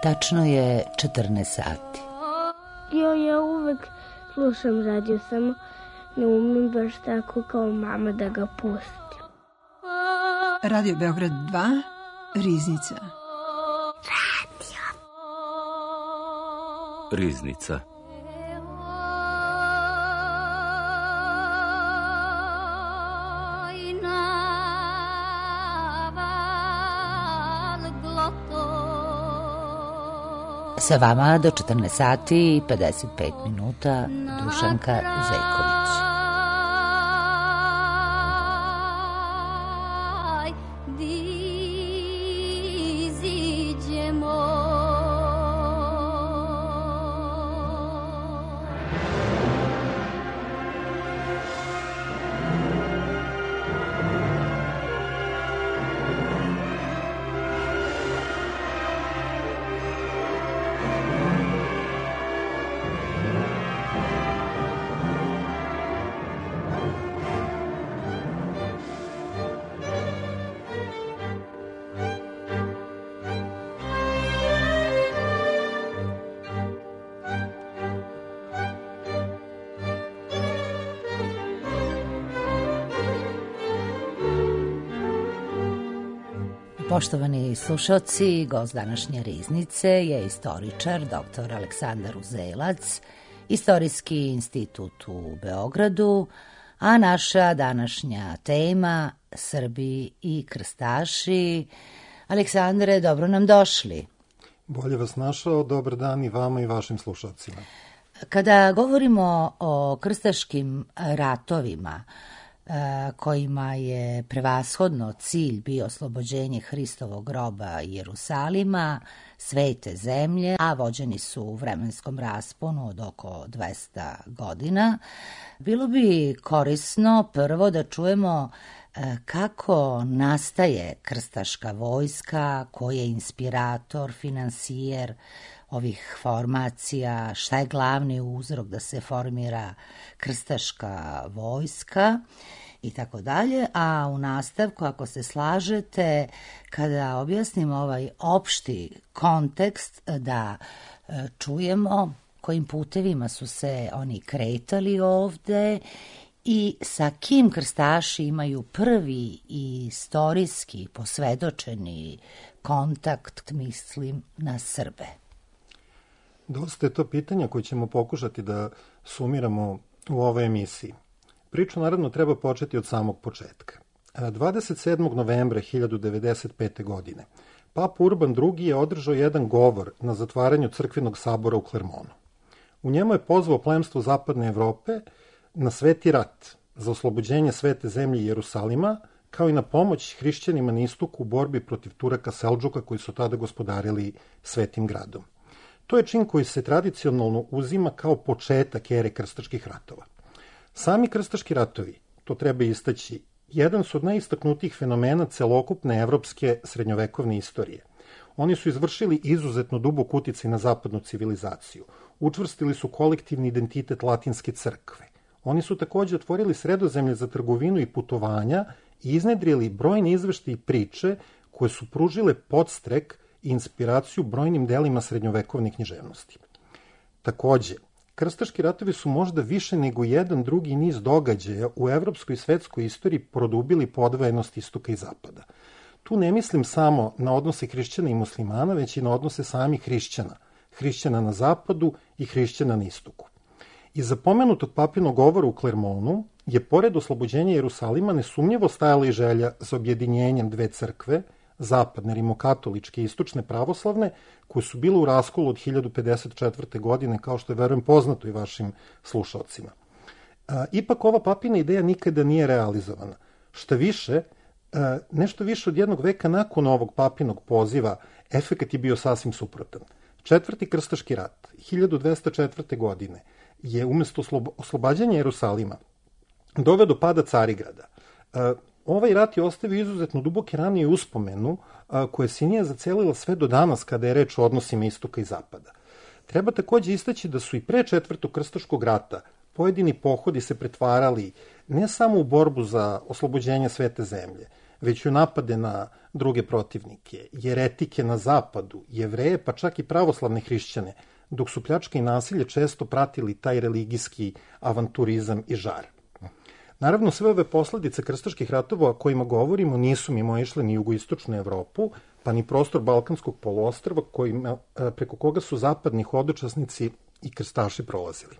Tačno je 14 sati. Ja uvek slušam radio, samo ne umem baš tako kao mama da ga pustim. Radio Beograd 2, Riznica. Riznica. Sa vama do 14 sati i 55 minuta Dušanka Zejković. Poštovani slušalci, gost današnje Riznice je istoričar dr. Aleksandar Uzelac, Istorijski institut u Beogradu, a naša današnja tema Srbi i krstaši. Aleksandre, dobro nam došli. Bolje vas našao, dobar dan i vama i vašim slušalcima. Kada govorimo o krstaškim ratovima, kojima je prevashodno cilj bio oslobođenje Hristovog groba i Jerusalima, svete zemlje, a vođeni su u vremenskom rasponu od oko 200 godina, bilo bi korisno prvo da čujemo kako nastaje krstaška vojska, ko je inspirator, finansijer ovih formacija, šta je glavni uzrok da se formira krstaška vojska i tako dalje. A u nastavku, ako se slažete, kada objasnimo ovaj opšti kontekst, da čujemo kojim putevima su se oni kretali ovde i sa kim krstaši imaju prvi istorijski posvedočeni kontakt, mislim na Srbe. Dosta je to pitanja koje ćemo pokušati da sumiramo u ovoj emisiji. Priču naravno treba početi od samog početka. 27. novembra 1095. godine Papa Urban II. Je održao jedan govor na zatvaranju crkvenog sabora u Klermonu. U njemu je pozvao plemstvo Zapadne Evrope na sveti rat za oslobođenje svete zemlje Jerusalima, kao i na pomoć hrišćanima na istoku u borbi protiv Turaka Seldžuka koji su tada gospodarili svetim gradom. To je čin koji se tradicionalno uzima kao početak ere krstaških ratova. Sami krstaški ratovi, to treba istaći, jedan su od najistaknutijih fenomena celokupne evropske srednjovekovne istorije. Oni su izvršili izuzetno dubok uticaj na zapadnu civilizaciju. Učvrstili su kolektivni identitet latinske crkve. Oni su takođe otvorili Sredozemlje za trgovinu i putovanja i iznedrili brojne izveštaje i priče koje su pružile podstrek i inspiraciju brojnim delima srednjovekovne književnosti. Takođe, krstaški ratovi su možda više nego jedan drugi niz događaja u evropskoj i svetskoj istoriji produbili podvojenost istoka i zapada. Tu ne mislim samo na odnose hrišćana i muslimana, već i na odnose samih hrišćana. Hrišćana na zapadu i hrišćana na istoku. Iza pomenutog papinog govora u Klermonu je pored oslobođenja Jerusalima nesumnjivo stajala i želja za objedinjenjem dve crkve, zapadne rimokatoličke i istočne pravoslavne, koje su bile u raskolu od 1054. godine, kao što je, verujem, poznato i vašim slušalcima. Ipak ova papina ideja nikada nije realizovana. Šta više, nešto više od jednog veka nakon ovog papinog poziva, efekat je bio sasvim suprotan. Četvrti krstaški rat, 1204. godine, je umesto oslobađanja Jerusalima doveo do pada Carigrada. Ovaj rat je ostavio izuzetno duboke rane i uspomenu koje se nije zacelila sve do danas kada je reč o odnosima istoka i zapada. Treba takođe istaći da su i pre četvrtog krstaškog rata pojedini pohodi se pretvarali ne samo u borbu za oslobođenje svete zemlje, već i u napade na druge protivnike, jeretike na zapadu, Jevreje, pa čak i pravoslavne hrišćane, dok su pljačka i nasilje često pratili taj religijski avanturizam i žar. Naravno, sve ove posledice krstaških ratova o kojima govorimo nisu mimoišle ni jugoistočnu Evropu, pa ni prostor Balkanskog poluostrva preko koga su zapadni hodočasnici i krstaši prolazili.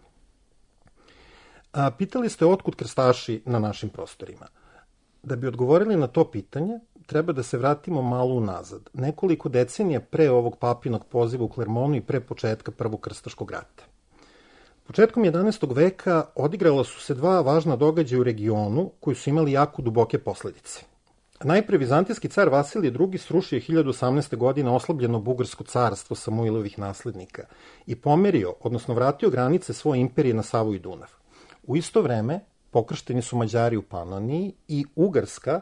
Pitali ste otkud krstaši na našim prostorima. Da bi odgovorili na to pitanje, treba da se vratimo malo unazad, nekoliko decenija pre ovog papinog poziva u Klermonu i pre početka Prvog krstaškog rata. Početkom 11. veka odigrala su se dva važna događaja u regionu koji su imali jako duboke posledice. Najpre, vizantijski car Vasilije II srušio 1018. godine oslabljeno Bugarsko carstvo Samuilovih naslednika i pomerio, odnosno vratio granice svoje imperije na Savu i Dunav. U isto vreme pokršteni su Mađari u Panoniji i Ugarska,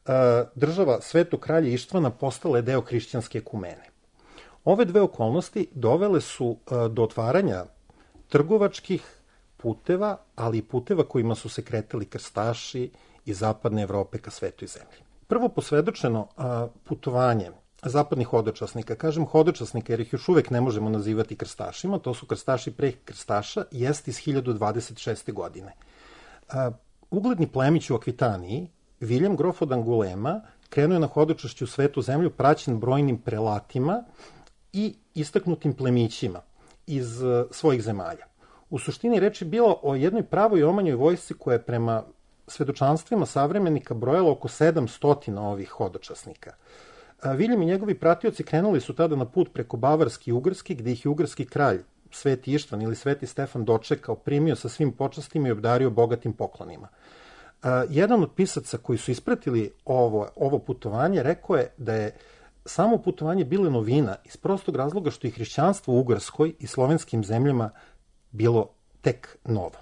država Svetog kralja Ištvana, postala je deo hrišćanske ekumene. Ove dve okolnosti dovele su do otvaranja trgovačkih puteva, ali i puteva kojima su se kretali krstaši iz zapadne Evrope ka Svetoj zemlji. Prvo posvedočeno putovanje zapadnih hodočasnika, kažem hodočasnika jer ih još uvek ne možemo nazivati krstašima, to su krstaši pre krstaša, jest iz 1026. godine. Ugledni plemić u Akvitaniji, Viljem grof od Angulema, krenuo je na hodočašće u Svetu zemlju praćen brojnim prelatima i istaknutim plemićima iz svojih zemalja. U suštini reč je bilo o jednoj pravoj omanjoj vojsci koja je prema svedočanstvima savremenika brojala oko 700 ovih hodočasnika. Viljem i njegovi pratioci krenuli su tada na put preko Bavarski i Ugarski, gde ih je ugarski kralj, Sveti Ištvan ili Sveti Stefan, dočekao, primio sa svim počastima i obdario bogatim poklonima. Jedan od pisaca koji su ispratili ovo putovanje rekao je da je samo putovanje bilo novina iz prostog razloga što je hrišćanstvo u Ugarskoj i slovenskim zemljama bilo tek novo.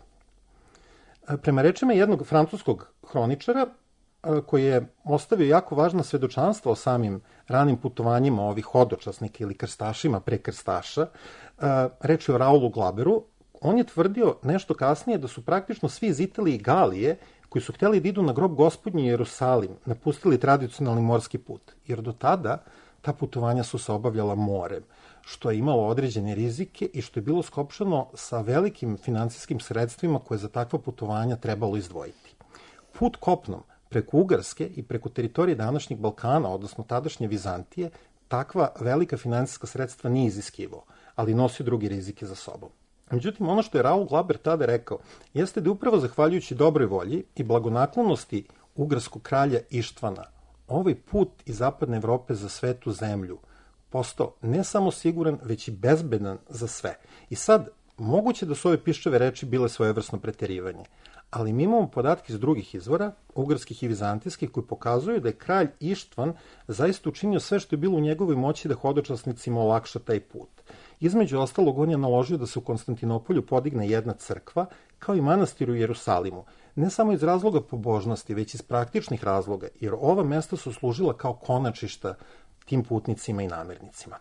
Prema rečima jednog francuskog hroničara, koji je ostavio jako važna svedočanstva o samim ranim putovanjima ovih hodočasnika ili krstašima pre krstaša, reč je o Raulu Glaberu, on je tvrdio nešto kasnije da su praktično svi iz Italije i Galije koji su htjeli da idu na grob Gospodnji u Jerusalim, napustili tradicionalni morski put, jer do tada ta putovanja su se obavljala morem, što je imalo određene rizike i što je bilo skopčano sa velikim finansijskim sredstvima koje za takva putovanja trebalo izdvojiti. Put kopnom preko Ugarske i preko teritorije današnjeg Balkana, odnosno tadašnje Vizantije, takva velika finansijska sredstva nije iziskivao, ali nosi drugi rizike za sobom. Međutim, ono što je Raul Glaber tada rekao, jeste da je upravo zahvaljujući dobroj volji i blagonaklonosti ugarskog kralja Ištvana, ovaj put iz zapadne Evrope za Svetu zemlju postao ne samo siguran, već i bezbedan za sve. I sad, moguće da su ove piščeve reči bile svojevrsno preterivanje, ali mi imamo podatke iz drugih izvora, ugarskih i vizantijskih, koji pokazuju da je kralj Ištvan zaista učinio sve što je bilo u njegovoj moći da hodočasnicima olakša taj put. Između ostalog, on je naložio da se u Konstantinopolju podigne jedna crkva, kao i manastir u Jerusalimu, ne samo iz razloga pobožnosti, već iz praktičnih razloga, jer ova mesta su služila kao konačišta tim putnicima i namirnicima.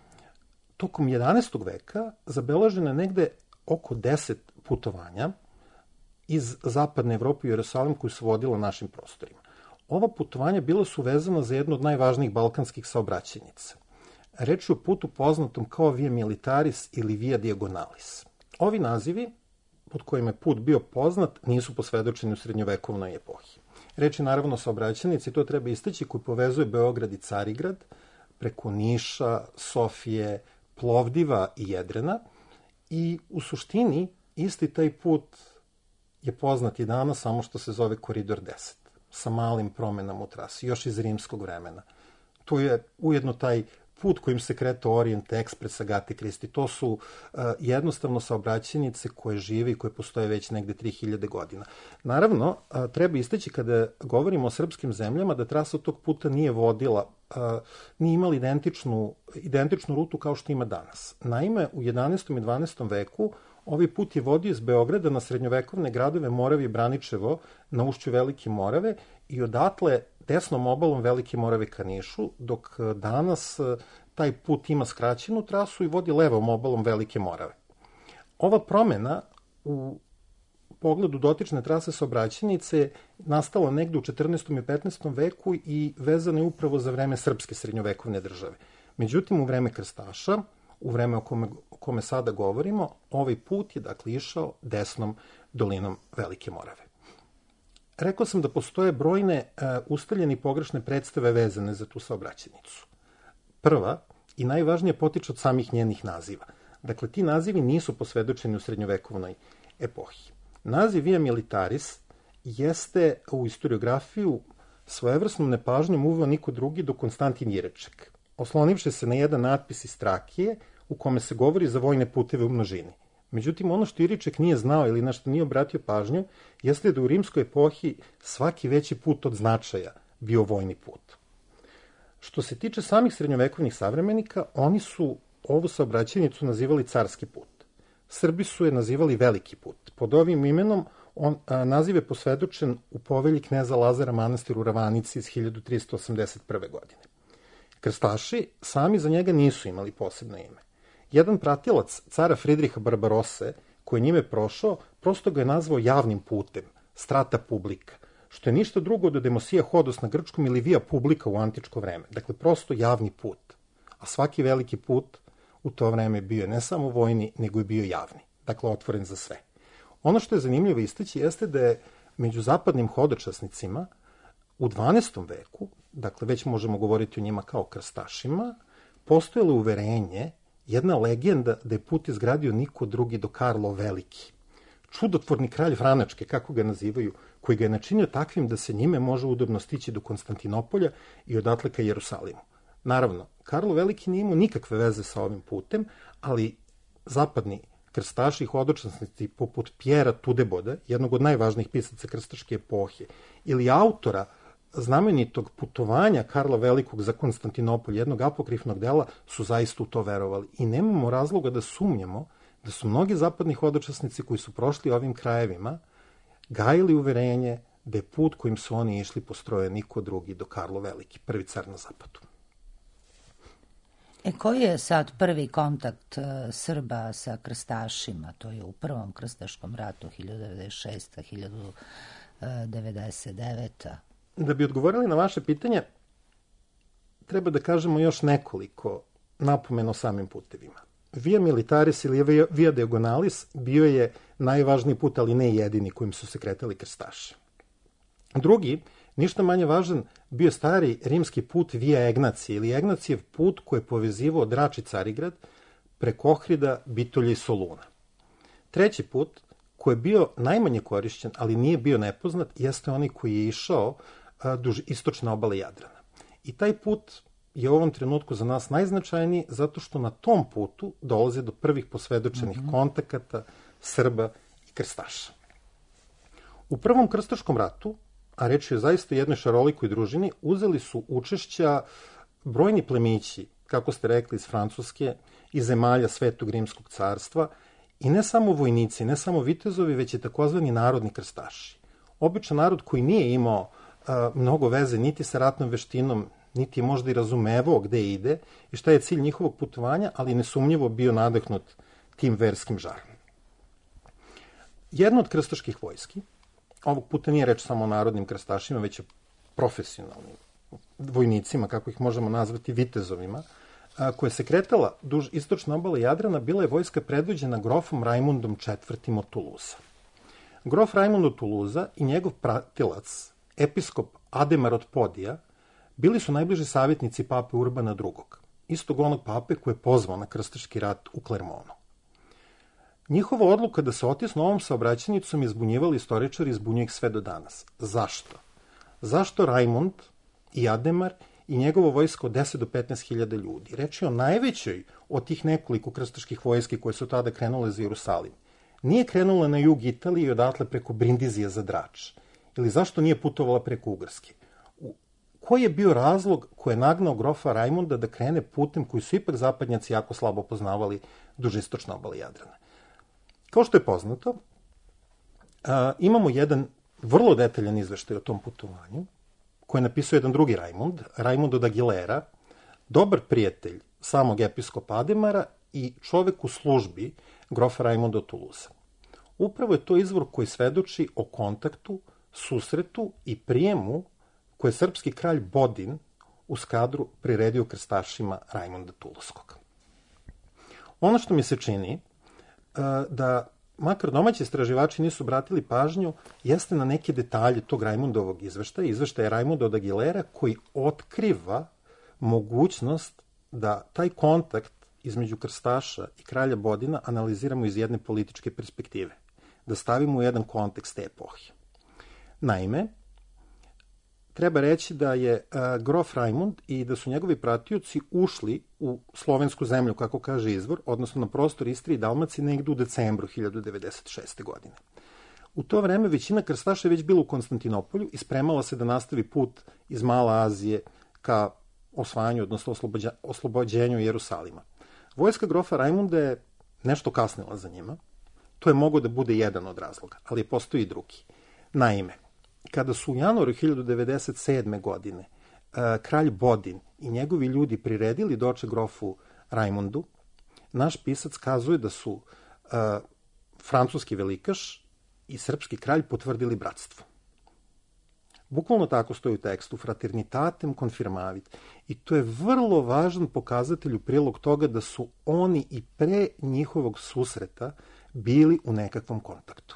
Tokom 11. veka zabeleženo je negde oko 10 putovanja iz zapadne Evrope u Jerusalim koji su vodila našim prostorima. Ova putovanja bila su vezana za jednu od najvažnijih balkanskih saobraćajnica. Reč je o putu poznatom kao Via Militaris ili Via Diagonalis. Ovi nazivi, pod kojima je put bio poznat, nisu posvedočeni u srednjovekovnoj epohi. Reč je naravno o saobraćajnici, to treba istaći, koji povezuje Beograd i Carigrad, preko Niša, Sofije, Plovdiva i Jedrena, i u suštini isti taj put je poznat i danas, samo što se zove Koridor 10, sa malim promenama u trasi, još iz rimskog vremena. Tu je ujedno taj put kojim se kretao Orient Express, Agate Kristi. To su jednostavno saobraćajnice koje žive i koje postoje već negde 3000 godina. Naravno, treba istaći kada govorimo o srpskim zemljama da trasa tog puta nije vodila, nije imala identičnu rutu kao što ima danas. Naime, u 11. i 12. veku ovaj put je vodio iz Beograda na srednjovekovne gradove Moravije i Braničevo na ušću Velike Morave i odatle desnom obalom Velike Morave ka Nišu, dok danas taj put ima skraćenu trasu i vodi levom obalom Velike Morave. Ova promena u pogledu dotične trase saobraćajnice nastala negde u 14. i 15. veku i vezana je upravo za vreme srpske srednjovekovne države. Međutim, u vreme krstaša, u vreme o kome sada govorimo, ovaj put je dakle išao desnom dolinom Velike Morave. Rekao sam da postoje brojne ustaljene i pogrešne predstave vezane za tu saobraćajnicu. Prva i najvažnije potiče od samih njenih naziva. Dakle, ti nazivi nisu posvedočeni u srednjovekovnoj epohi. Naziv Via Militaris jeste u historiografiju svojevrsnom nepažnjom uveo niko drugi do Konstantin Jireček, oslonivši se na jedan natpis iz Trakije u kome se govori za vojne puteve u množini. Međutim, ono što Jireček nije znao ili na što nije obratio pažnju, jeste da u rimskoj epohi svaki veći put od značaja bio vojni put. Što se tiče samih srednjovekovnih savremenika, oni su ovu saobraćajnicu nazivali carski put. Srbi su je nazivali veliki put. Pod ovim imenom naziv je posvedočen u povelji kneza Lazara Manastir u Ravanici iz 1381. godine. Krstaši sami za njega nisu imali posebno ime. Jedan pratilac cara Fridriha Barbarose, koji je njime prošao, prosto ga je nazvao javnim putem, strata publica, što je ništa drugo od demosija hodos na grčkom ili via publica u antičko vreme. Dakle, prosto javni put. A svaki veliki put u to vreme bio je ne samo vojni, nego je bio javni. Dakle, otvoren za sve. Ono što je zanimljivo istaći jeste da je među zapadnim hodočasnicima u 12. veku, dakle već možemo govoriti o njima kao krstašima, postojalo uverenje, jedna legenda da je put izgradio niko drugi do Karlo Veliki. Čudotvorni kralj Franačke, kako ga nazivaju, koji ga je načinio takvim da se njime može udobno stići do Konstantinopolja i odatle ka Jerusalimu. Naravno, Karlo Veliki nije imao nikakve veze sa ovim putem, ali zapadni krstaši i hodočasnici poput Pjera Tudeboda, jednog od najvažnijih pisaca krstaške epohe, ili autora znamenitog putovanja Karla Velikog za Konstantinopolj, jednog apokrifnog dela, su zaista u to verovali. I nemamo razloga da sumnjamo da su mnogi zapadni hodočasnici koji su prošli ovim krajevima gajili uverenje da je put kojim su oni išli postrojen niko drugi do Karlo Veliki, prvi car na zapadu. Koji je sad prvi kontakt Srba sa krstašima? To je u prvom krstaškom ratu 1096. 1099. Da bi odgovorili na vaše pitanje, treba da kažemo još nekoliko napomena o samim putevima. Via Militaris ili Via Diagonalis bio je najvažniji put, ali ne jedini kojim su se kretali krstaši. Drugi, ništa manje važan, bio stari rimski put Via Egnacije ili Egnacijev put koji je povezivao Drač i Carigrad preko Ohrida, Bitolja i Soluna. Treći put, koji je bio najmanje korišćen, ali nije bio nepoznat, jeste onaj koji je išao duž istočne obale Jadrana. I taj put je u ovom trenutku za nas najznačajniji zato što na tom putu dolaze do prvih posvedočenih kontakata Srba i krstaša. U prvom krstaškom ratu, a reč je zaista jednoj šarolikoj družini, uzeli su učešća brojni plemići, kako ste rekli, iz Francuske, iz zemalja Svetog Rimskog carstva, i ne samo vojnici, ne samo vitezovi, već i takozvani narodni krstaši. Običan narod koji nije imao mnogo veze niti sa ratnom veštinom, niti je možda i razumevao gde ide i šta je cilj njihovog putovanja, ali nesumnjivo bio nadahnut tim verskim žarom. Jedna od krstaških vojski, ovog puta nije reč samo o narodnim krstašima, već o profesionalnim vojnicima, kako ih možemo nazvati, vitezovima, koja se kretala duž istočne obale Jadrana, bila je vojska predvođena grofom Rajmundom IV. Od Tuluza. Grof Rajmund od Tuluza i njegov pratilac, episkop Ademar od Podija, bili su najbliži savjetnici pape Urbana II., istog onog pape koji je pozvao na krstaški rat u Klermonu. Njihova odluka da se otisnu ovom saobraćajnicom je zbunjivali istoričari i zbunjuje ih sve do danas. Zašto? Zašto Rajmund i Ademar i njegovo vojsko od 10 do 15.000 ljudi? Reč je o najvećoj od tih nekoliko krstaških vojski koje su tada krenule za Jerusalim. Nije krenula na jug Italije i odatle preko Brindizija za Drač. Ili zašto nije putovala preko Ugarske? Koji je bio razlog koji je nagnao grofa Rajmunda da krene putem koji su ipak zapadnjaci jako slabo poznavali duž istočne obale Jadrana? Kao što je poznato, imamo jedan vrlo detaljan izveštaj o tom putovanju, koji je napisao jedan drugi Rajmund, Rajmund od Aguilera, dobar prijatelj samog episkopa Ademara i čovek u službi grofa Rajmunda od Tuluza. upravo je to izvor koji svedoči o kontaktu, susretu i prijemu koje je srpski kralj Bodin u Skadru priredio krstašima Rajmunda Tulskog. Ono što mi se čini da makar domaći istraživači nisu obratili pažnju, jeste na neke detalje tog Rajmundovog izveštaja Rajmunda od Agilera, koji otkriva mogućnost da taj kontakt između krstaša i kralja Bodina analiziramo iz jedne političke perspektive, da stavimo u jedan kontekst te epohe. Naime, treba reći da je grof Rajmund i da su njegovi pratioci ušli u slovensku zemlju, kako kaže izvor, odnosno na prostor Istre i Dalmacije negde u decembru 1096. godine. U to vreme većina krstaša je već bila u Konstantinopolju i spremala se da nastavi put iz Male Azije ka osvajanju, odnosno oslobođenju Jerusalima. Vojska grofa Rajmunda je nešto kasnila za njima. To je mogao da bude jedan od razloga, ali postoji i drugi. Naime, kada su u januaru 1097. godine kralj Bodin i njegovi ljudi priredili doček grofu Rajmundu, naš pisac kazuje da su francuski velikaš i srpski kralj potvrdili bratstvo. Bukvalno tako stoji u tekstu, fraternitatem confirmavit. I to je vrlo važan pokazatelj u prilog toga da su oni i pre njihovog susreta bili u nekakvom kontaktu.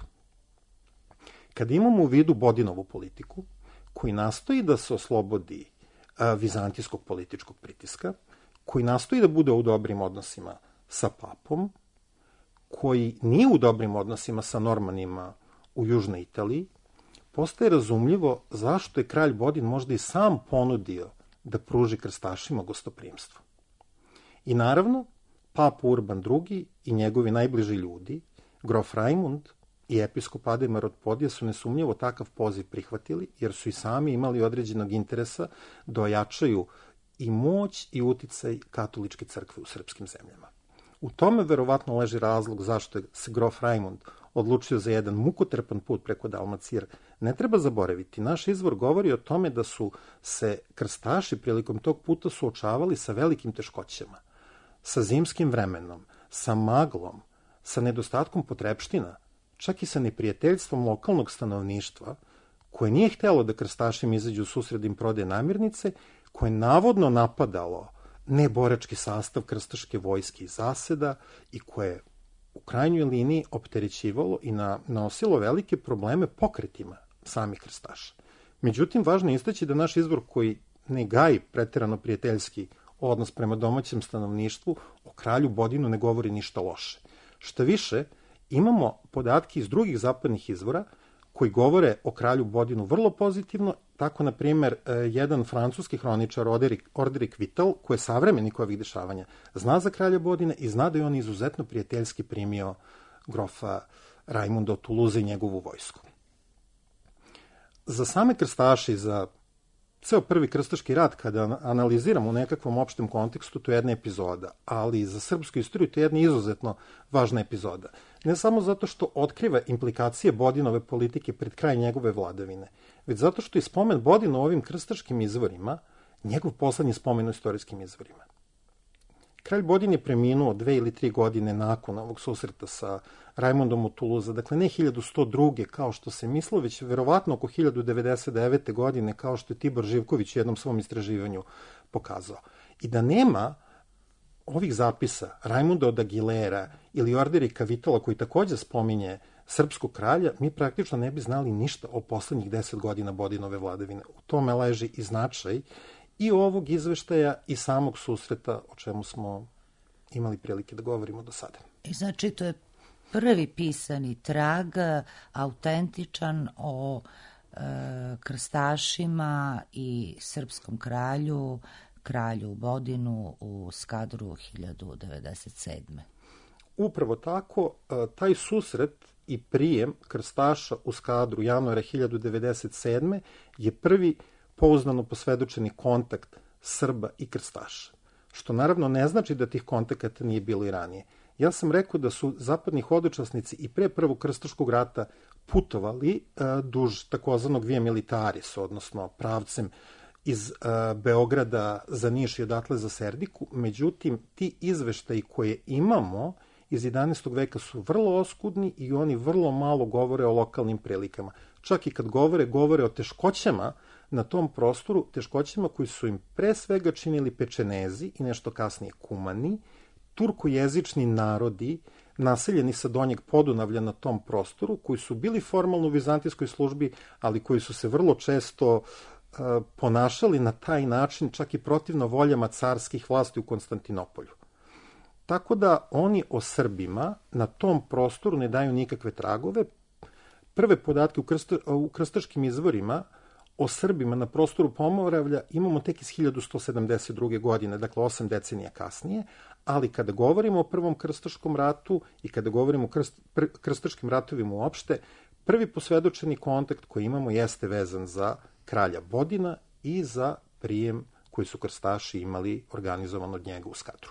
Kada imamo u vidu Bodinovu politiku, koji nastoji da se oslobodi vizantijskog političkog pritiska, koji nastoji da bude u dobrim odnosima sa papom, koji nije u dobrim odnosima sa Normanima u južnoj Italiji, postaje razumljivo zašto je kralj Bodin možda i sam ponudio da pruži krstašima gostoprimstvo. I naravno, papa Urban II i njegovi najbliži ljudi, grof Rajmund i episkop Ademar od Podija, su nesumnjivo takav poziv prihvatili, jer su i sami imali određenog interesa da ojačaju i moć i uticaj katoličke crkve u srpskim zemljama. U tome verovatno leži razlog zašto se grof Rajmund odlučio za jedan mukotrpan put preko Dalmacije, jer ne treba zaboraviti, naš izvor govori o tome da su se krstaši prilikom tog puta suočavali sa velikim teškoćama, sa zimskim vremenom, sa maglom, sa nedostatkom potrepština, čak i sa neprijateljstvom lokalnog stanovništva, koje nije htelo da krstašima izađu u susret da im prodaje namirnice, koje je navodno napadalo neborački sastav krstaške vojske i zaseda i koje u krajnjoj liniji opterećivalo i nanosilo velike probleme pokretima samih krstaša. Međutim, važno je istaći da naš izvor, koji ne gaji preterano prijateljski odnos prema domaćem stanovništvu, o kralju Bodinu ne govori ništa loše. Šta više, imamo podatke iz drugih zapadnih izvora koji govore o kralju Bodinu vrlo pozitivno. Tako, na primjer, jedan francuski hroničar Orderik Vital, koji je savremenik ovih dešavanja, zna za kralja Bodina i zna da je on izuzetno prijateljski primio grofa Rajmunda od Tuluza i njegovu vojsku. Za same krstaše i za ceo prvi krstaški rat, kada analiziramo u nekakvom opštem kontekstu, to je jedna epizoda, ali za srpsku istoriju to je jedna izuzetno važna epizoda. Ne samo zato što otkriva implikacije Bodinove politike pred kraj njegove vladavine, već zato što je spomen Bodina u ovim krstaškim izvorima njegov poslednji spomen u istorijskim izvorima. Kralj Bodin je preminuo 2 ili 3 godine nakon ovog susreta sa Rajmundom od Tuluza, dakle ne 1102. kao što se mislo, već verovatno oko 1099. godine, kao što je Tibor Živković u jednom svom istraživanju pokazao. I da nema ovih zapisa Rajmunda od Agilera ili Orderika Vitala, koji takođe spominje srpskog kralja, mi praktično ne bi znali ništa o poslednjih 10 godina Bodinove vladavine. U tome leži i značaj i ovog izveštaja i samog susreta, o čemu smo imali prilike da govorimo do sada. I znači, to je prvi pisani trag, autentičan o krstašima i srpskom kralju Bodinu u Skadru 1097. Upravo tako, taj susret i prijem krstaša u Skadru januara 1097. je prvi pouzdano posvedočeni kontakt Srba i krstaša, što naravno ne znači da tih kontakata nije bilo i ranije. Ja sam rekao da su zapadni hodočasnici i pre prvog krstaškog rata putovali duž takozvanog Via Militaris, odnosno pravcem iz Beograda za Niš i odatle za Serdiku. Međutim, ti izveštaji koje imamo iz 11. veka su vrlo oskudni i oni vrlo malo govore o lokalnim prilikama. Čak i kad govore o teškoćama na tom prostoru, teškoćama koji su im pre svega činili Pečenezi i nešto kasnije Kumani, turkojezični narodi naseljeni sa Donjeg Podunavlja na tom prostoru, koji su bili formalno u vizantijskoj službi, ali koji su se vrlo često ponašali na taj način, čak i protivno voljama carskih vlasti u Konstantinopolju. Tako da oni o Srbima na tom prostoru ne daju nikakve tragove. Prve podatke u krstaškim izvorima o Srbima na prostoru Pomoravlja imamo tek iz 1172. godine, dakle 8 decenija kasnije, ali kada govorimo o Prvom krstaškom ratu i kada govorimo o krstaškim ratovima uopšte, prvi posvedočeni kontakt koji imamo jeste vezan za kralja Bodina i za prijem koji su krstaši imali organizovan od njega u Skadru.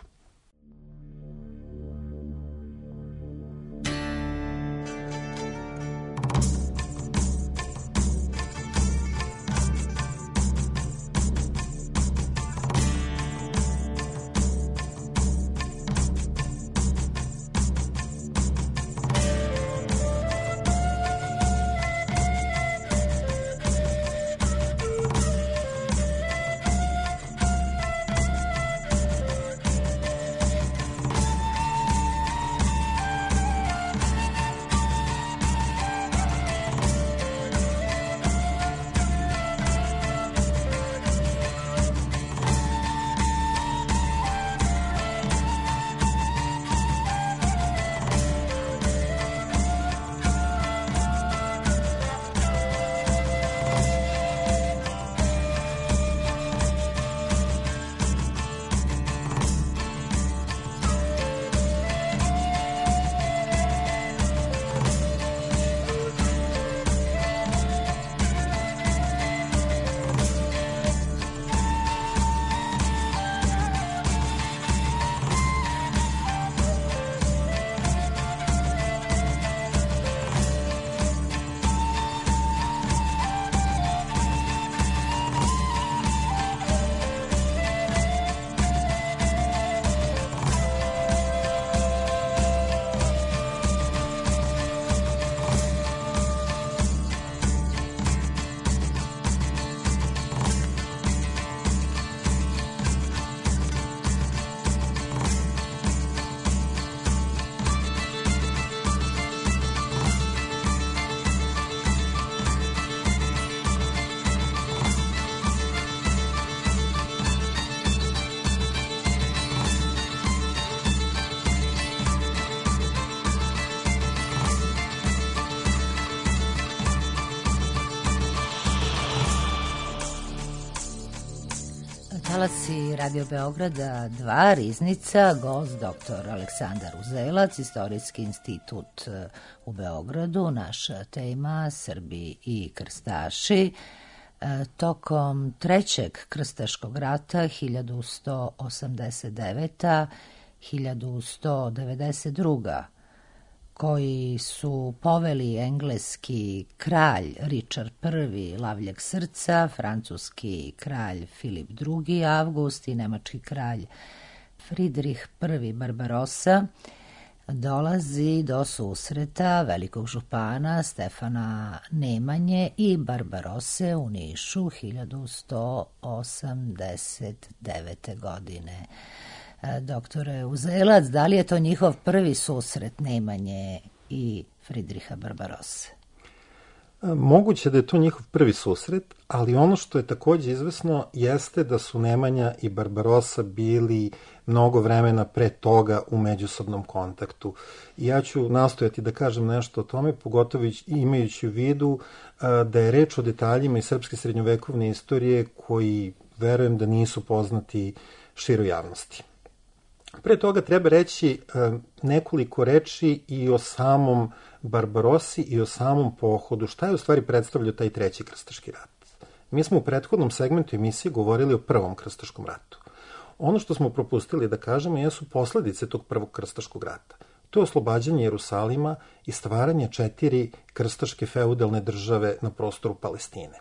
Talasi Radio Beograda 2, Riznica, gost dr. Aleksandar Uzelac, Istorijski institut u Beogradu, naša tema Srbi i krstaši. Tokom Trećeg krstaškog rata 1189-1192 koji su poveli engleski kralj Richard I lavljeg srca, francuski kralj Filip II Avgust i nemački kralj Friedrich I Barbarossa, dolazi do susreta velikog župana Stefana Nemanje i Barbarosse u Nišu 1189. godine. Doktore Uzelac, da li je to njihov prvi susret Nemanje i Fridriha Barbarosse? Moguće da je to njihov prvi susret, ali ono što je takođe izvesno jeste da su Nemanja i Barbarossa bili mnogo vremena pre toga u međusobnom kontaktu. I ja ću nastojati da kažem nešto o tome, pogotovo imajući u vidu da je reč o detaljima iz srpske srednjovekovne istorije koji verujem da nisu poznati široj javnosti. Pre toga treba reći nekoliko reči i o samom Barbarossi i o samom pohodu. Šta je u stvari predstavljao taj Treći krstaški rat? Mi smo u prethodnom segmentu emisije govorili o Prvom krstaškom ratu. Ono što smo propustili da kažemo jesu posledice tog Prvog krstaškog rata. To je oslobađanje Jerusalima i stvaranje 4 krstaške feudalne države na prostoru Palestine.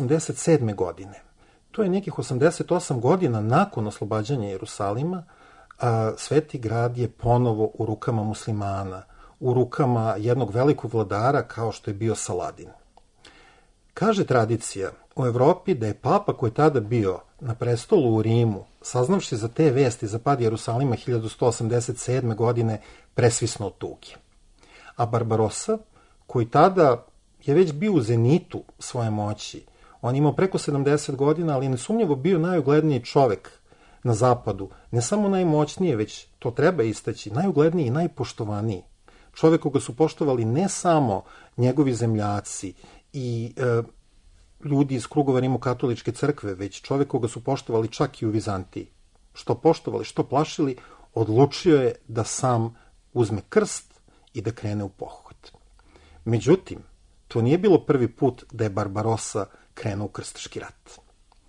1187. godine, to je nekih 88 godina nakon oslobađanja Jerusalima, Sveti grad je ponovo u rukama muslimana, u rukama jednog velikog vladara kao što je bio Saladin. Kaže tradicija u Evropi da je papa koji je tada bio na prestolu u Rimu, saznavši za te vesti za pad Jerusalima 1187. godine, presvisnuo tuge. A Barbarossa, koji tada je već bio u zenitu svoje moći, on imao preko 70 godina, ali nesumnjivo bio najugledniji čovek na zapadu, ne samo najmoćnije, već to treba istaći, najugledniji i najpoštovaniji. Čovek koga su poštovali ne samo njegovi zemljaci i ljudi iz krugova rimokatoličke crkve, već čovek koga su poštovali čak i u Vizantiji. Što poštovali, što plašili, odlučio je da sam uzme krst i da krene u pohod. Međutim, to nije bilo prvi put da je Barbarossa krenuo u krstaški rat.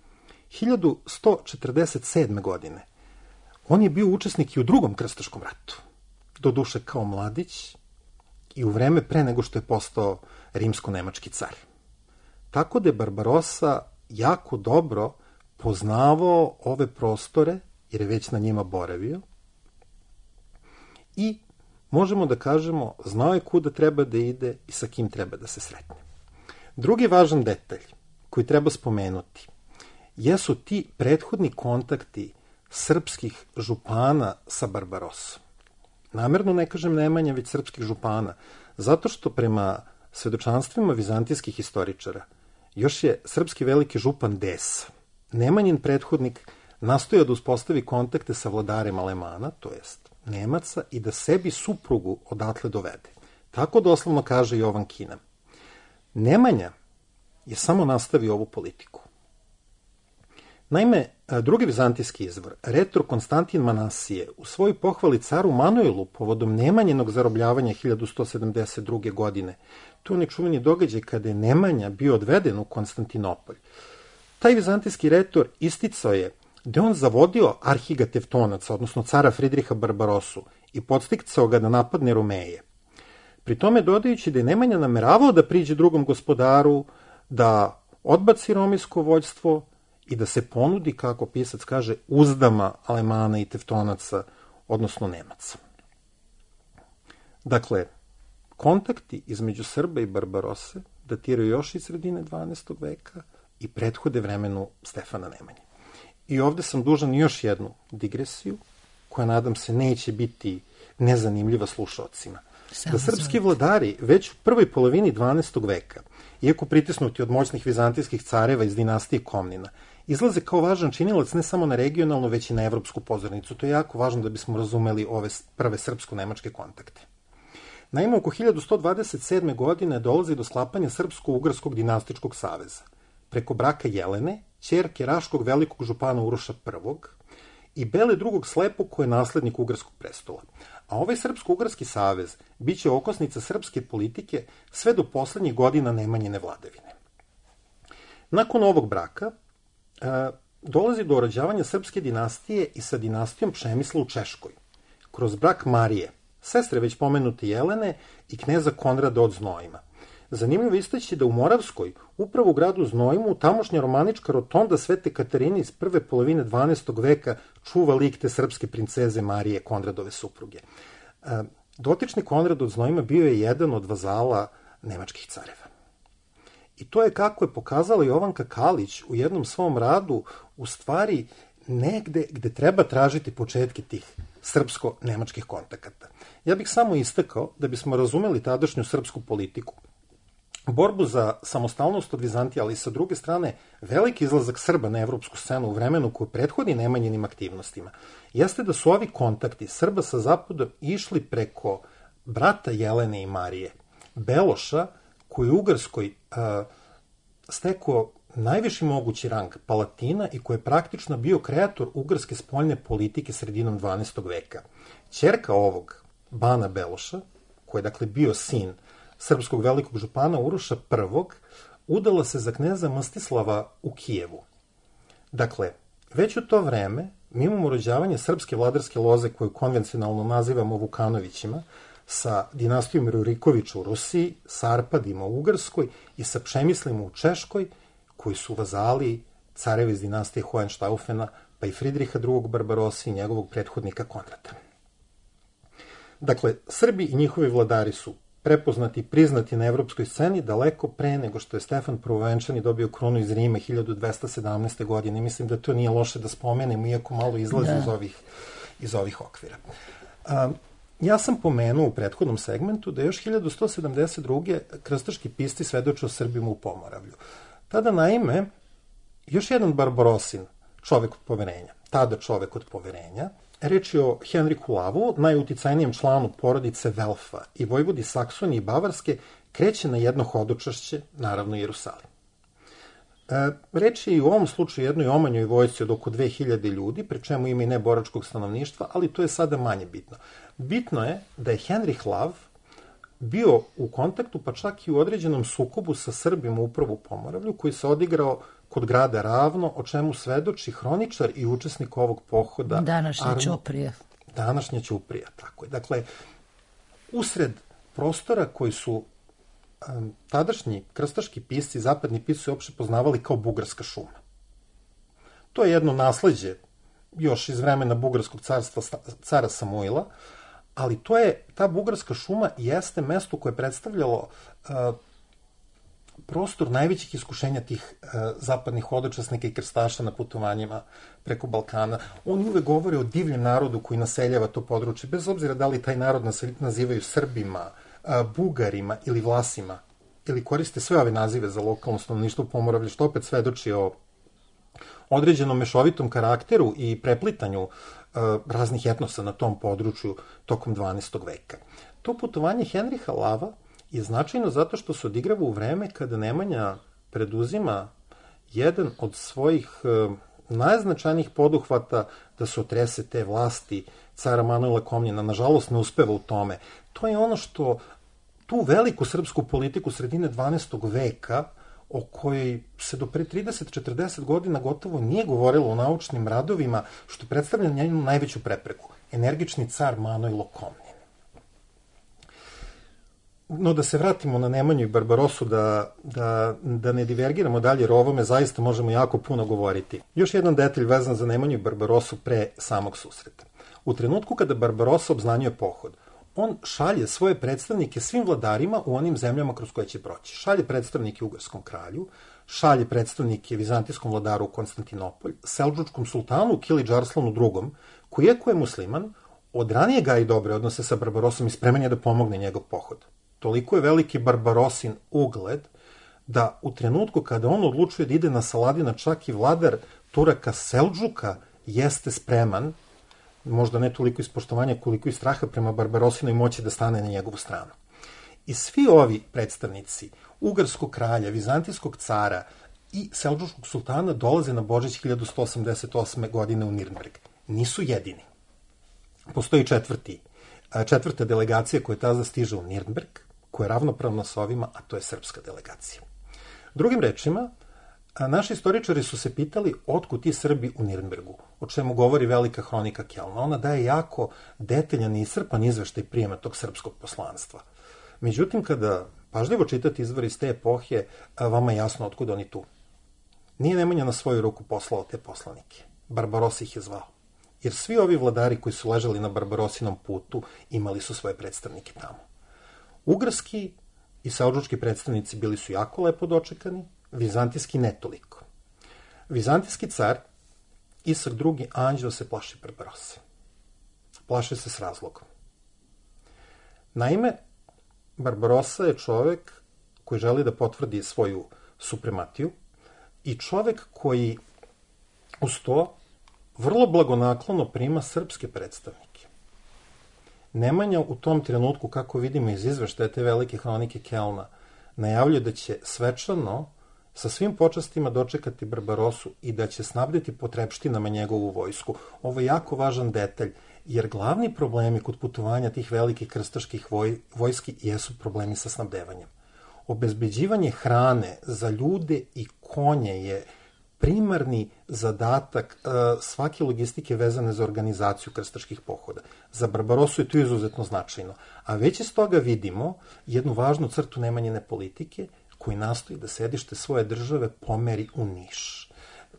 1147. godine on je bio učesnik i u drugom krstaškom ratu, doduše kao mladić i u vreme pre nego što je postao rimsko-nemački car. Tako da je Barbarossa jako dobro poznavao ove prostore, jer je već na njima boravio, i možemo da kažemo, znao je kuda treba da ide i sa kim treba da se sretne. Drugi važan detalj koji treba spomenuti jesu ti prethodni kontakti srpskih župana sa Barbarossom. Namerno ne kažem Nemanja, već srpskih župana, zato što prema svedočanstvima vizantijskih historičara još je srpski veliki župan Desa, Nemanjin prethodnik, nastojao da uspostavi kontakte sa vladarem Alemana, to jest Nemaca, i da sebi suprugu odatle dovede. Tako doslovno kaže Jovan Kina. Nemanja je samo nastavio ovu politiku. Naime, drugi vizantijski izvor, Retor Konstantin Manasije, u svojoj pohvali caru Manuelu povodom Nemanjinog zarobljavanja 1172. godine, to je nečuveni događaj kada je Nemanja bio odveden u Konstantinopolj. Taj vizantijski retor isticao je da je on zavodio Arhiga Tevtonaca, odnosno cara Fridriha Barbarosu, i podsticao ga da napadne Romeje. Pri tome dodajući da je Nemanja nameravao da priđe drugom gospodaru, da odbaci romijsko vođstvo i da se ponudi, kako pisac kaže, uzdama Alemana i Tevtonaca, odnosno Nemaca. Dakle, kontakti između Srba i Barbarose datiraju još iz sredine 12. veka i prethode vremenu Stefana Nemanje. I ovde sam dužan još jednu digresiju, koja nadam se neće biti nezanimljiva slušaocima. Da srpski vladari već u prvoj polovini 12. veka, iako pritisnuti od moćnih vizantijskih careva iz dinastije Komnina, izlaze kao važan činilac ne samo na regionalnu, već i na evropsku pozornicu. To je jako važno da bismo razumeli ove prve srpsko-nemačke kontakte. Naime, oko 1127. godine dolazi do sklapanja Srpsko-ugarskog dinastičkog saveza preko braka Jelene, ćerke Raškog velikog župana Uroša I, i Bele drugog Slepog, koji je naslednik ugarskog prestola. A ovaj Srpsko-ugarski savez biće okosnica srpske politike sve do poslednjih godina Nemanjine vladavine. Nakon ovog braka dolazi do rođavanja srpske dinastije i sa dinastijom Přemysla u Češkoj, kroz brak Marije, sestre već pomenute Jelene i kneza Konrada od Znojma. Zanimljivo istaći da u Moravskoj, upravo u gradu Znojmu, tamošnja romanička rotonda Svete Katarine iz prve polovine 12. veka čuva lik te srpske princeze Marije, Konradove supruge. Dotični Konrad od Znojma bio je jedan od vazala nemačkih careva. I to je, kako je pokazala Jovanka Kalić u jednom svom radu, u stvari negde gde treba tražiti početke tih srpsko-nemačkih kontakata. Ja bih samo istakao da bismo razumeli tadašnju srpsku politiku, borbu za samostalnost od Vizantije, ali sa druge strane veliki izlazak Srba na evropsku scenu u vremenu koji prethodi Nemanjinim aktivnostima, jeste da su ovi kontakti Srba sa zapadom išli preko brata Jelene i Marije, Beloša, koji je u Ugarskoj stekao najviši mogući rang palatina i koji je praktično bio kreator ugarske spoljne politike sredinom 12. veka. Ćerka ovog Bana Beloša, koji je dakle bio sin srpskog velikog župana Uroša I, udala se za kneza Mstislava u Kijevu. Dakle, već u to vreme mi imamo rođavanje srpske vladarske loze koju konvencionalno nazivamo Vukanovićima, sa dinastijom Rurikovića u Rusiji, sa Arpadima u Ugarskoj i sa Přemyslima u Češkoj, koji su vazali careva iz dinastije Hohenstaufena, pa i Fridriha II. Barbarosa i njegovog prethodnika Konrada. Dakle, Srbi i njihovi vladari su prepoznati i priznati na evropskoj sceni daleko pre nego što je Stefan Prvovenčani dobio krunu iz Rima 1217. godine. Mislim da to nije loše da spomenemo, iako malo izlazi iz ovih okvira. Ja sam pomenuo u prethodnom segmentu da još 1172. krstaški pisci svedoče o Srbima u Pomoravlju. Tada, naime, još jedan Barbarosin, čovek od poverenja, tada čovek od poverenja, reč je o Henriku Lavu, najuticajnijem članu porodice Velfa i vojvodi Saksonije i Bavarske, kreće na jedno hodočašće, naravno Jerusalim. Reč je i u ovom slučaju jednoj omanjoj vojsci od oko 2000 ljudi, pri čemu ima i neboračkog stanovništva, ali to je sada manje bitno. Bitno je da je Henrih Lav bio u kontaktu, pa čak i u određenom sukobu sa Srbima upravo u Pomoravlju, koji se odigrao kod grada Ravno, o čemu svedoči hroničar i učesnik ovog pohoda. Današnja Ćuprija. Današnja Ćuprija, tako je. Dakle, usred prostora koji su tadašnji krstaški pisci, zapadni pisci uopšte poznavali kao Bugarska šuma. To je jedno nasleđe još iz vremena Bugarskog carstva cara Samuila, ali ta Bugarska šuma jeste mesto koje je predstavljalo prostor najvećih iskušenja tih zapadnih hodočasnika i krstaša na putovanjima preko Balkana. Oni uvek govore o divljem narodu koji naseljava to područje, bez obzira da li taj narod nazivaju Srbima, Bugarima ili Vlasima, ili koriste sve ove nazive za lokalno stanovništvo Pomoravlja, što opet svedoči o određenom mešovitom karakteru i preplitanju raznih etnosa na tom području tokom 12. veka. To putovanje Henriha Lava je značajno zato što se odigrava u vreme kada Nemanja preduzima jedan od svojih najznačajnijih poduhvata da se otrese te vlasti cara Manuela Komnena. Nažalost, ne uspeva u tome. To je ono što tu veliku srpsku politiku sredine 12. veka, o kojoj se do pre 30-40 godina gotovo nije govorilo u naučnim radovima, što predstavlja njenu najveću prepreku. Energični car Manuel Komnen. No, da se vratimo na Nemanju i Barbarosu, da ne divergiramo dalje, jer o ovome zaista možemo jako puno govoriti. Još jedan detalj vezan za Nemanju i Barbarosu pre samog susreta. U trenutku kada Barbarosa obznanjuje pohod, on šalje svoje predstavnike svim vladarima u onim zemljama kroz koje će proći. Šalje predstavnike Ugarskom kralju, šalje predstavnike vizantijskom vladaru Konstantinopolj, Seldžučkom sultanu Kilidž Arslanu II, koji iako je musliman, od ranije gaji dobre odnose sa Barbarosom i spreman je da pomogne njegov pohod. Toliko je veliki Barbarosin ugled da u trenutku kada on odlučuje da ide na Saladina, čak i vladar Turaka Seldžuka jeste spreman, možda ne toliko iz poštovanja koliko iz straha prema Barbarosinoj moći da stane na njegovu stranu. I svi ovi predstavnici Ugarskog kralja, Vizantijskog cara i Seldžučkog sultana dolaze na Božić 1188. godine u Nirnberg. Nisu jedini. Postoji četvrta delegacija koja tada stiže u Nirnberg, koja je ravnopravna sa ovima, a to je srpska delegacija. Drugim rečima, naši istoričari su se pitali otkud ti Srbi u Nirnbergu, o čemu govori velika hronika Kelna. Ona daje jako detaljan i iscrpan izveštaj prijema tog srpskog poslanstva. Međutim, kada pažljivo čitate izvor iz te epohe, vama je jasno otkud oni tu. Nije Nemanja na svoju ruku poslao te poslanike. Barbarosa ih je zvao. Jer svi ovi vladari koji su ležali na Barbarosinom putu imali su svoje predstavnike tamo. Ugarski i seldžučki predstavnici bili su jako lepo dočekani, vizantijski ne toliko. Vizantijski car, Isak II. Anđeo, se plaši Barbarose. Plaši se s razlogom. Naime, Barbarosa je čovek koji želi da potvrdi svoju suprematiju i čovek koji uz to vrlo blagonaklono prima srpske predstavnike. Nemanja u tom trenutku, kako vidimo iz izveštaja te velike hronike Kelna, najavljuje da će svečano sa svim počastima dočekati Barbarosu i da će snabdeti potrepštinama njegovu vojsku. Ovo je jako važan detalj, jer glavni problemi kod putovanja tih velikih krstaških vojski jesu problemi sa snabdevanjem. Obezbeđivanje hrane za ljude i konje je primarni zadatak svake logistike vezane za organizaciju krstaških pohoda. Za Barbarosu je to izuzetno značajno. A već iz toga vidimo jednu važnu crtu Nemanjine politike koji nastoji da sedište svoje države pomeri u Niš.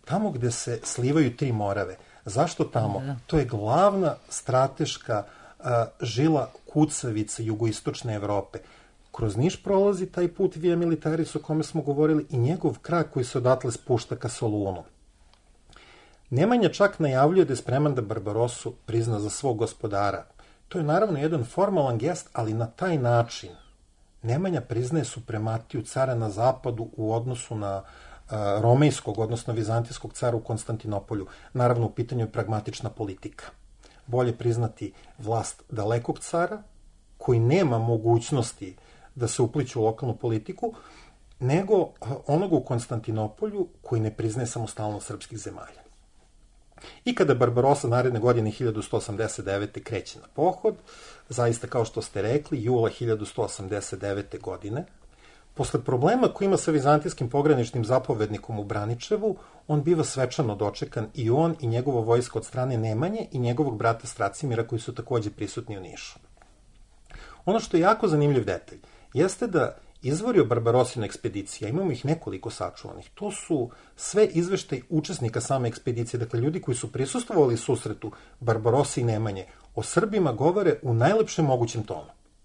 tamo gde se slivaju 3 Morave. Zašto tamo? To je glavna strateška žila kucavica jugoistočne Evrope. Kroz Niš prolazi taj put Via Militaris o kome smo govorili i njegov krak koji se odatle spušta ka Solunu. Nemanja čak najavljuje da je spreman da Barbarosu prizna za svog gospodara. To je naravno jedan formalan gest, ali na taj način Nemanja priznaje suprematiju cara na zapadu u odnosu na romejskog, odnosno vizantijskog cara u Konstantinopolju. Naravno, u pitanju je pragmatična politika. Bolje priznati vlast dalekog cara, koji nema mogućnosti da se upliče u lokalnu politiku, nego onoga u Konstantinopolju koji ne priznaje samostalnost srpskih zemalja. I kada Barbarosa naredne godine 1189. kreće na pohod, zaista kao što ste rekli, jula 1189. godine, posle problema koji ima sa vizantijskim pograničnim zapovednikom u Braničevu, on biva svečano dočekan i on i njegovo vojsko od strane Nemanje i njegovog brata Stracimira koji su takođe prisutni u Nišu. Ono što je jako zanimljiv detalj jeste da izvori o Barbarosinoj ekspediciji, a imamo ih nekoliko sačuvanih, to su sve izveštaj učesnika same ekspedicije, dakle ljudi koji su prisustvovali susretu Barbarosi i Nemanje, o Srbima govore u najlepšem mogućem tonu.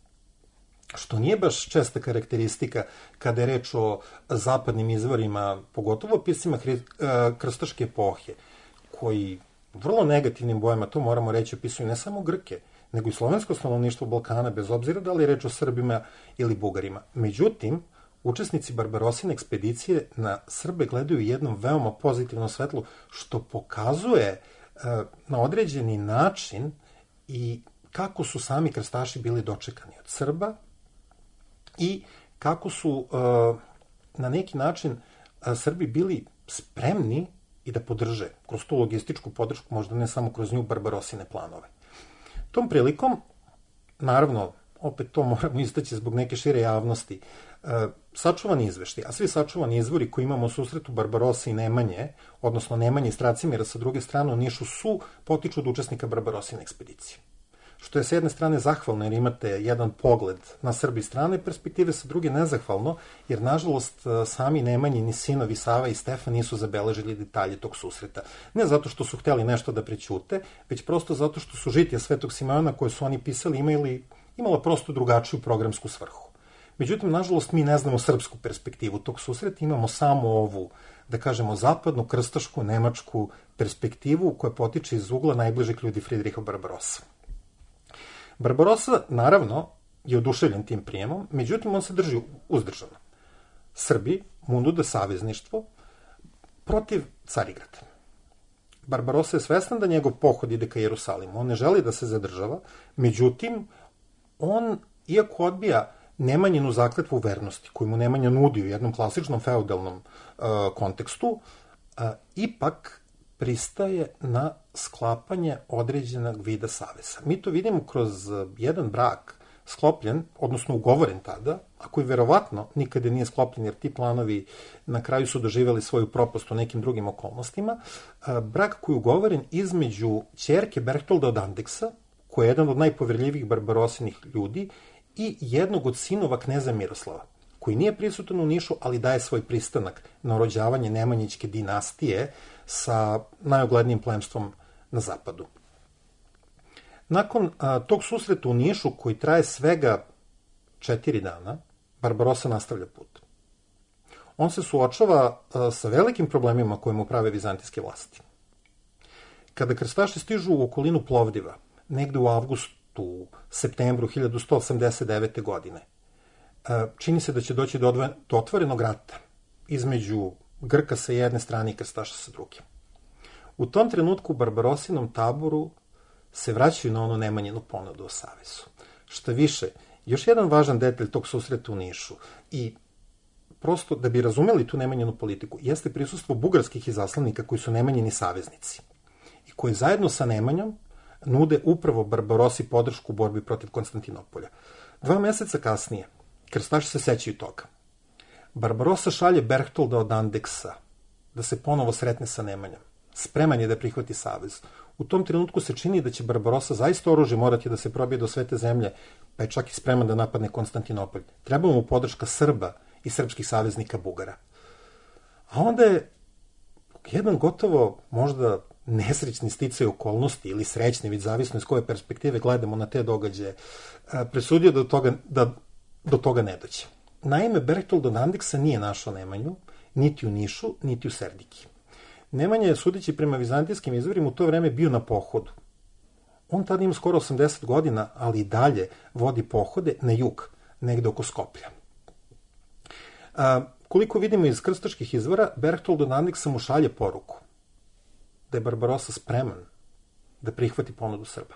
Što nije baš česta karakteristika kada je reč o zapadnim izvorima, pogotovo pisima krstaške epohe, koji vrlo negativnim bojama, to moramo reći, opisuju ne samo Grke, nego i slovensko stanovništvo Balkana, bez obzira da li je reč o Srbima ili Bugarima. Međutim, učesnici Barbarosine ekspedicije na Srbe gledaju jednom veoma pozitivnom svetlu, što pokazuje na određeni način i kako su sami krstaši bili dočekani od Srba i kako su na neki način Srbi bili spremni i da podrže kroz tu logističku podršku, možda ne samo kroz nju, Barbarosine planove. Tom prilikom, naravno, opet to moramo istaći zbog neke šire javnosti, sačuvani izvešti, a svi sačuvani izvori koji imamo u susretu Barbarosa i Nemanje, odnosno Nemanje i Stracimira sa druge strane u Nišu, potiču od učesnika Barbarosine ekspedicije. Što je s jedne strane zahvalno jer imate jedan pogled na Srbi strane perspektive, sa druge nezahvalno jer nažalost sami Nemanjini sinovi Sava i Stefan nisu zabeležili detalje tog susreta. Ne zato što su hteli nešto da prećute, već prosto zato što su žitija Svetog Simeona koje su oni pisali imala prosto drugačiju programsku svrhu. Međutim, nažalost, mi ne znamo srpsku perspektivu tog susreta, imamo samo ovu, da kažemo, zapadnu, krstašku, nemačku perspektivu koja potiče iz ugla najbližeg ljudi Fridriha Barbarosa. Barbarosa, naravno, je oduševljen tim prijemom, međutim, on se drži uzdržano. Srbi mu nude savezništvo protiv Carigrada. Barbarosa je svestan da njegov pohod ide ka Jerusalimu. On ne želi da se zadržava, međutim, on, iako odbija Nemanjinu zakletvu vernosti, koju mu Nemanja nudi u jednom klasičnom feudalnom kontekstu, ipak pristaje na sklapanje određenog vida saveza. Mi to vidimo kroz jedan brak sklopljen, odnosno ugovoren tada, a koji verovatno nikada nije sklopljen, jer ti planovi na kraju su doživjeli svoju propast u nekim drugim okolnostima, brak koji je ugovoren između ćerke Berhtolda od Andeksa, koji je jedan od najpoverljivijih Barbarosinih ljudi, i jednog od sinova kneza Miroslava, koji nije prisutan u Nišu, ali daje svoj pristanak na orođavanje Nemanjićke dinastije sa najoglednijim plemstvom na zapadu. Nakon tog susreta u Nišu, koji traje svega 4 dana, Barbarosa nastavlja put. On se suočava sa velikim problemima koje mu prave vizantijske vlasti. Kada krstaši stižu u okolinu Plovdiva, negde u avgustu, septembru 1189. godine, čini se da će doći do otvorenog rata između Grka sa jedne strane i krstaša sa druge. U tom trenutku u Barbarosinom taboru se vraćaju na onu Nemanjinu ponudu o savezu. Šta više, još jedan važan detalj tog susreta u Nišu i prosto da bi razumeli tu Nemanjinu politiku jeste prisustvo bugarskih izaslanika koji su Nemanjini saveznici i koji zajedno sa Nemanjom nude upravo Barbarosi podršku u borbi protiv Konstantinopolja. 2 meseca kasnije krstaši se sećaju toga. Barbarosa šalje Berhtolda od Andeksa da se ponovo sretne sa Nemanjom. Spreman je da prihvati savez. U tom trenutku se čini da će Barbarosa zaista oružje morati da se probije do Svete zemlje, pa je čak i spreman da napadne Konstantinopolj. Treba mu podrška Srba i srpskih saveznika Bugara. A onda je jedan gotovo možda nesrećni sticaj okolnosti ili srećni, već zavisno iz koje perspektive gledamo na te događaje, presudio da do toga ne dođe. Naime, Berthold od Andeksa nije našao Nemanju, niti u Nišu, niti u Serdiki. Nemanja je, sudeći prema vizantijskim izvorima, u to vreme bio na pohodu. On tada ima skoro 80 godina, ali i dalje vodi pohode na jug, negde oko Skoplja. Koliko vidimo iz krstaških izvora, Berthold od Andeksa mu šalje poruku da je Barbarossa spreman da prihvati ponudu Srba.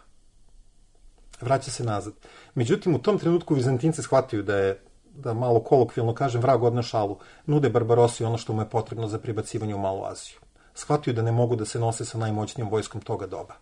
Vraća se nazad. Međutim, u tom trenutku Vizantinci shvataju da malo kolokvijalno kažem, vrag odne šalu, nude Barbarossi ono što mu je potrebno za prebacivanje u Malu Aziju. Shvataju da ne mogu da se nose sa najmoćnijom vojskom toga doba.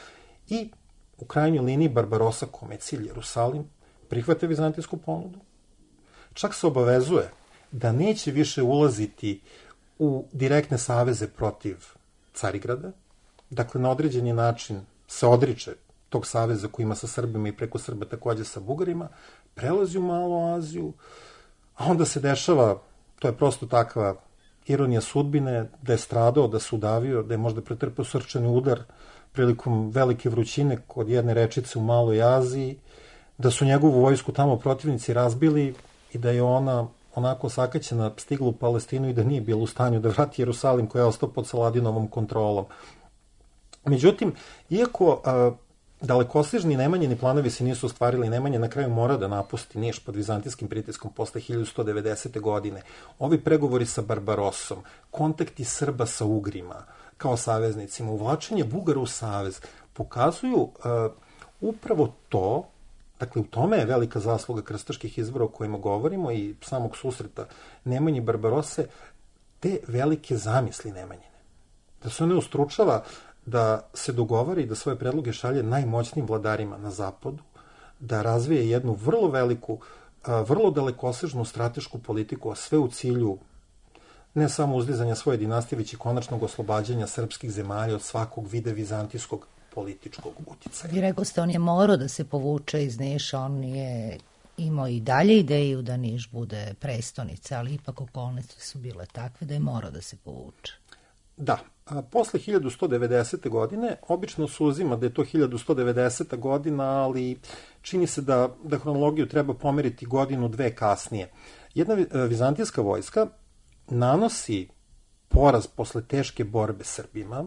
I u krajnjoj liniji Barbarossa, kome je cilj Jerusalim, prihvate vizantijsku ponudu. Čak se obavezuje da neće više ulaziti u direktne saveze protiv Carigrada, dakle na određeni način se odriče tog saveza koji ima sa Srbima i preko Srba takođe sa Bugarima, prelazi u Malu Aziju, a onda se dešava, to je prosto takva ironija sudbine, da je stradao, da se udavio, da je možda pretrpeo srčani udar prilikom velike vrućine kod jedne rečice u Maloj Aziji, da su njegovu vojsku tamo protivnici razbili i da je ona onako sakaćena stigla u Palestinu i da nije bilo u stanju da vrati Jerusalim koji je ostao pod Saladinovom kontrolom. Međutim, iako dalekosežni Nemanjini planovi se nisu ostvarili, Nemanja na kraju mora da napusti Niš pod vizantijskim pritiskom posle 1190. godine. Ovi pregovori sa Barbarossom, kontakti Srba sa Ugrima kao saveznicima, uvlačenje Bugara u savez, pokazuju upravo to. Dakle, u tome je velika zasluga krstaških izvora o kojima govorimo i samog susreta Nemanje i Barbarosse, te velike zamisli Nemanjine. Da se one ustručava da se dogovara i da svoje predloge šalje najmoćnijim vladarima na zapadu, da razvije jednu vrlo veliku, vrlo dalekosežnu stratešku politiku, a sve u cilju ne samo uzdizanja svoje dinastije, već i konačnog oslobađanja srpskih zemalja od svakog vida vizantijskog političkog uticaja. Vi rekao ste, on je morao da se povuče iz Niša, on je imao i dalje ideju da Niš bude prestonica, ali ipak okolnosti su bile takve da je morao da se povuče. Da, posle 1190. godine, obično se uzima da je to 1190. godina, ali čini se da hronologiju treba pomeriti godinu, dve kasnije. Jedna vizantijska vojska nanosi poraz posle teške borbe Srbima.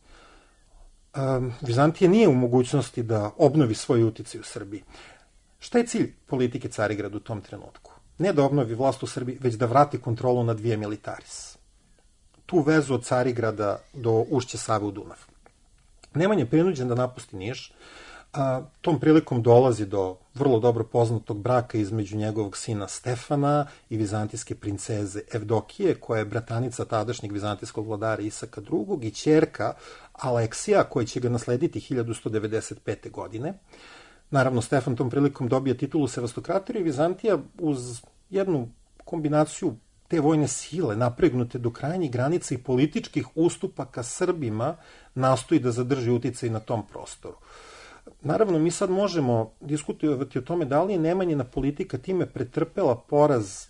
Vizantija nije u mogućnosti da obnovi svoj uticaj u Srbiji. Šta je cilj politike Carigrada u tom trenutku? Ne da obnovi vlast u Srbiji, već da vrati kontrolu nad via militaris. Tu vezu od Carigrada do ušća Save u Dunav. Nemanja je prinuđen da napusti Niš. Tom prilikom dolazi do vrlo dobro poznatog braka između njegovog sina Stefana i vizantijske princeze Evdokije, koja je bratanica tadašnjeg vizantijskog vladara Isaka II. I ćerka Aleksija, koja će ga naslediti 1195. godine. Naravno, Stefan tom prilikom dobija titulu sevastokratora i Vizantija uz jednu kombinaciju te vojne sile napregnute do krajnjih granica i političkih ustupaka Srbima nastoji da zadrži uticaj na tom prostoru. Naravno, mi sad možemo diskutovati o tome da li je Nemanjina politika time pretrpela poraz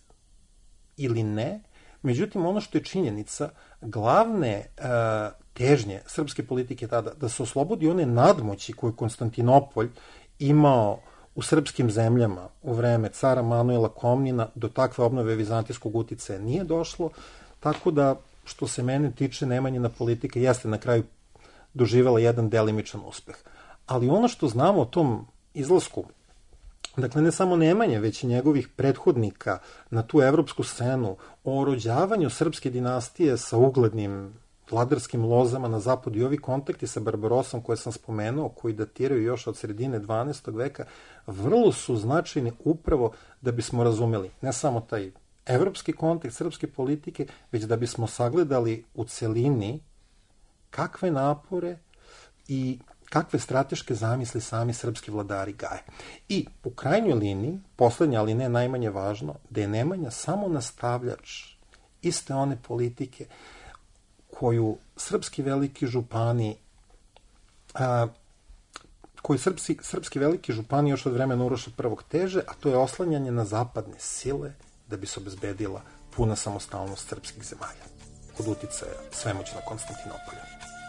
ili ne, međutim, ono što je činjenica, glavne težnje srpske politike tada da se oslobodi one nadmoći koju Konstantinopolj imao u srpskim zemljama u vreme cara Manuela Komnina, do takve obnove vizantijskog uticaja nije došlo, tako da, što se mene tiče, Nemanjina politika jeste na kraju doživela jedan delimičan uspeh. Ali ono što znamo o tom izlasku, dakle ne samo Nemanje, već i njegovih prethodnika na tu evropsku scenu, o orođavanju srpske dinastije sa uglednim vladarskim lozama na zapadu i ovi kontakti sa Barbarossom koje sam spomenuo, koji datiraju još od sredine 12. veka, vrlo su značajni upravo da bismo razumeli ne samo taj evropski kontekst srpske politike, već da bismo sagledali u celini kakve napore i kakve strateške zamisli sami srpski vladari gaje. I u krajnjoj liniji, poslednja, ali ne najmanje važno, da je Nemanja samo nastavljač iste one politike koju srpski veliki župani još od vremena Uroša I teže, a to je oslanjanje na zapadne sile da bi se obezbedila puna samostalnost srpskih zemalja. od uticaja svemoćnog Konstantinopolja.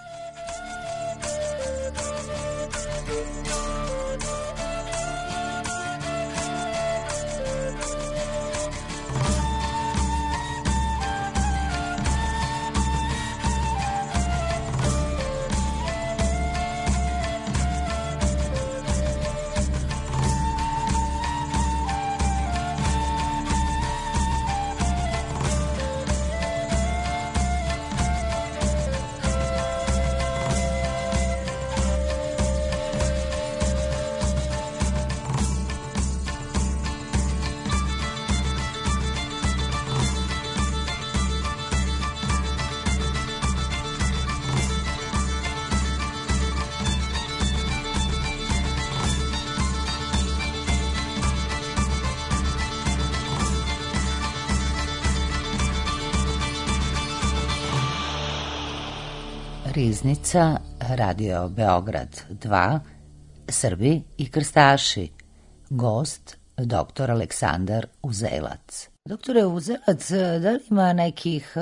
Riznica, Radio Beograd 2, Srbi i krstaši. Gost, dr. Aleksandar Uzelac. Doktore Uzelac, da li ima nekih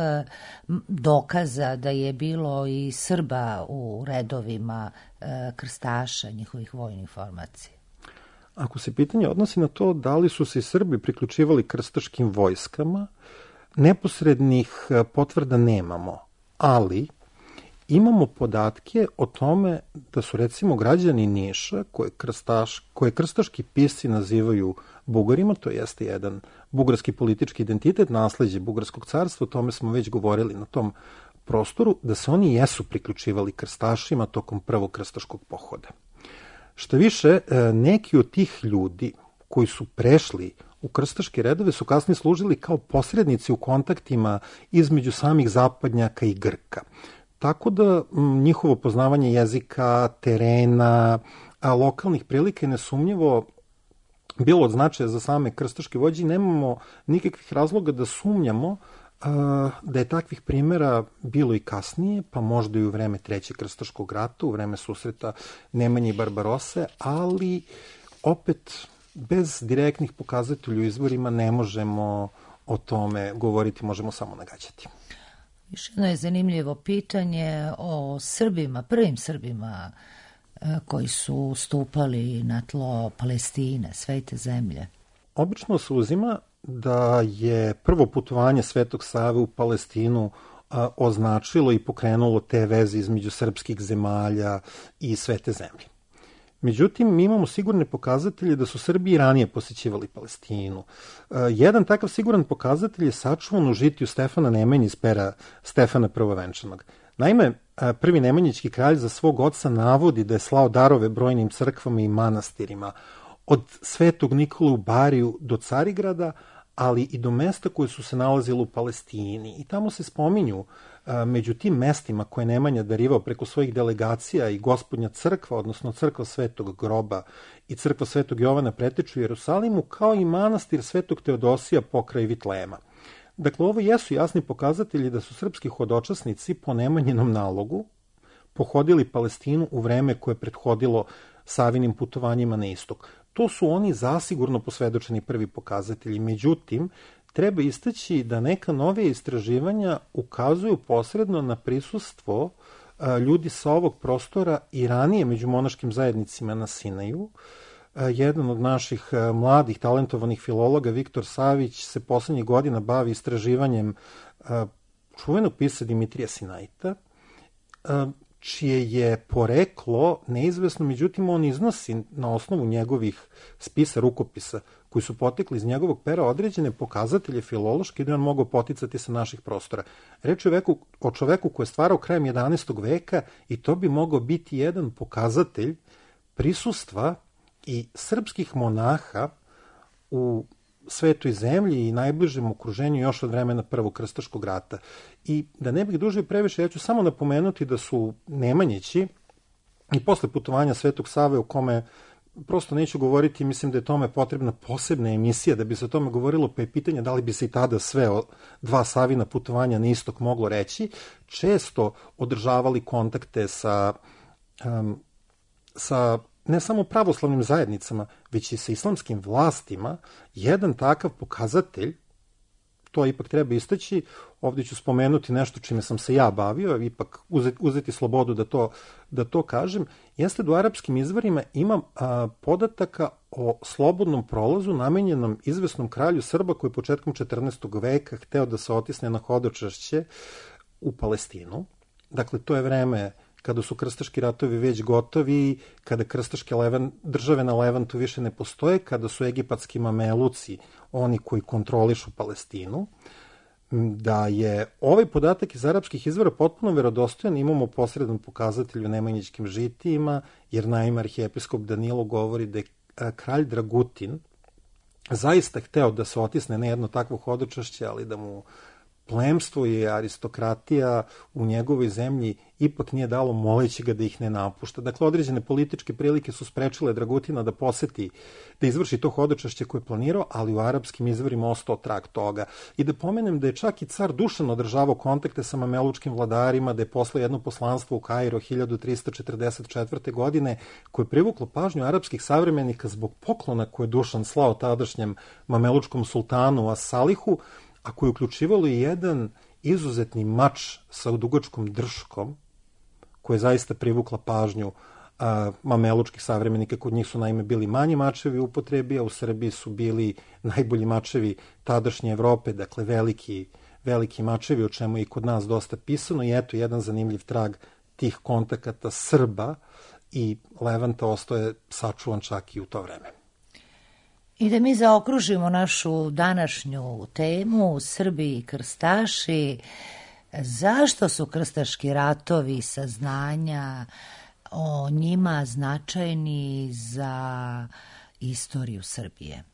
dokaza da je bilo i Srba u redovima krstaša, njihovih vojnih formacija? Ako se pitanje odnosi na to da li su se Srbi priključivali krstaškim vojskama, neposrednih potvrda nemamo, ali imamo podatke o tome da su recimo građani Niša, koje krstaški pisci nazivaju Bugarima, to jeste jedan bugarski politički identitet, nasleđe Bugarskog carstva, o tome smo već govorili na tom prostoru, da se oni jesu priključivali krstašima tokom prvog krstaškog pohoda. Šta više, neki od tih ljudi koji su prešli u krstaške redove su kasnije služili kao posrednici u kontaktima između samih zapadnjaka i Grka. Tako da njihovo poznavanje jezika, terena, lokalnih prilika je nesumnjivo bilo od značaja za same krstaške vođe i nemamo nikakvih razloga da sumnjamo da je takvih primjera bilo i kasnije, pa možda i u vreme Trećeg krstaškog rata, u vreme susreta Nemanje i Barbarose, ali opet bez direktnih pokazatelja u izvorima ne možemo o tome govoriti, možemo samo nagađati. Još jedno je zanimljivo pitanje o Srbima, prvim Srbima koji su stupali na tlo Palestine, Svete zemlje. Obično se uzima da je prvo putovanje Svetog Save u Palestinu označilo i pokrenulo te veze između srpskih zemalja i Svete zemlje. Međutim, mi imamo sigurne pokazatelje da su Srbi i ranije posećivali Palestinu. Jedan takav siguran pokazatelj je sačuvan u žitiju Stefana Nemanje iz pera Stefana Prvovenčanog. Naime, prvi nemanjićki kralj za svog oca navodi da je slao darove brojnim crkvama i manastirima, od Svetog Nikolu u Bariju do Carigrada, ali i do mesta koje su se nalazile u Palestini. I tamo se spominju među tim mestima koje Nemanja darivao preko svojih delegacija i Gospodnja crkva, odnosno crkva Svetog Groba i crkva Svetog Jovana preteču u Jerusalimu, kao i manastir Svetog Teodosija pokraj Vitlema. Dakle, ovo jesu jasni pokazatelji da su srpski hodočasnici po Nemanjinom nalogu pohodili Palestinu u vreme koje je prethodilo Savinim putovanjima na istok. To su oni zasigurno posvedočeni prvi pokazatelji. Međutim, treba istaći da neka novija istraživanja ukazuju posredno na prisustvo ljudi sa ovog prostora i ranije među monaškim zajednicima na Sinaju. Jedan od naših mladih talentovanih filologa, Viktor Savić, se poslednjih godina bavi istraživanjem čuvenog pisca Dimitrija Sinajta, čije je poreklo neizvesno, međutim on iznosi na osnovu njegovih spisa, rukopisa, koji su potekli iz njegovog pera određene pokazatelje filološke da on mogao poticati sa naših prostora. Reč je o čoveku koji je stvarao krajem 11. veka i to bi mogao biti jedan pokazatelj prisustva i srpskih monaha u Svetoj zemlji i najbližem okruženju još od vremena Prvog krstaškog rata. I da ne bih dužio previše, ja ću samo napomenuti da su Nemanjići i posle putovanja Svetog Save, o kome prosto neću govoriti, mislim da je tome potrebna posebna emisija da bi se o tome govorilo, pa je pitanje da li bi se i tada sve dva Savina putovanja na istok moglo reći, često održavali kontakte sa ne samo pravoslavnim zajednicama, već i sa islamskim vlastima. Jedan takav pokazatelj to ipak treba istaći, ovdje ću spomenuti nešto čime sam se ja bavio, ipak uzeti slobodu da to kažem, jeste da u arapskim izvorima ima podataka o slobodnom prolazu namenjenom izvesnom kralju Srba koji je početkom 14. veka hteo da se otisne na hodočašće u Palestinu. Dakle, to je vreme kada su krstaški ratovi već gotovi, kada krstaške države na Levantu više ne postoje, kada su egipatski mameluci oni koji kontrolišu Palestinu, da je ovaj podatak iz arapskih izvora potpuno verodostojan, imamo posredan pokazatelj u Nemanjićkim žitijima, jer naime arhijepiskop Danilo govori da je kralj Dragutin zaista hteo da se otisne ne jedno takvo hodočašće, ali da mu plemstvo i aristokratija u njegovoj zemlji ipak nije dalo, moleći ga da ih ne napušta. Dakle, određene političke prilike su sprečile Dragutina da poseti, da izvrši to hodočašće koje je planirao, ali u arapskim izvorima ostao trag toga. I da pomenem da je čak i car Dušan održavao kontakte sa mamelučkim vladarima, da je poslao jedno poslanstvo u Kairo 1344. godine, koje je privuklo pažnju arapskih savremenika zbog poklona koje je Dušan slao tadašnjem mamelučkom sultanu As-Salihu, a koje je uključivalo i jedan izuzetni mač sa dugačkom drškom, koja je zaista privukla pažnju mamelučkih savremenika. Kod njih su naime bili manji mačevi u upotrebi, a u Srbiji su bili najbolji mačevi tadašnje Evrope, dakle veliki mačevi, o čemu je i kod nas dosta pisano. I eto, jedan zanimljiv trag tih kontakata Srba i Levanta ostaje sačuvan čak i u to vreme. I da mi zaokružimo našu današnju temu, Srbi i krstaši, zašto su krstaški ratovi saznanja o njima značajni za istoriju Srbije?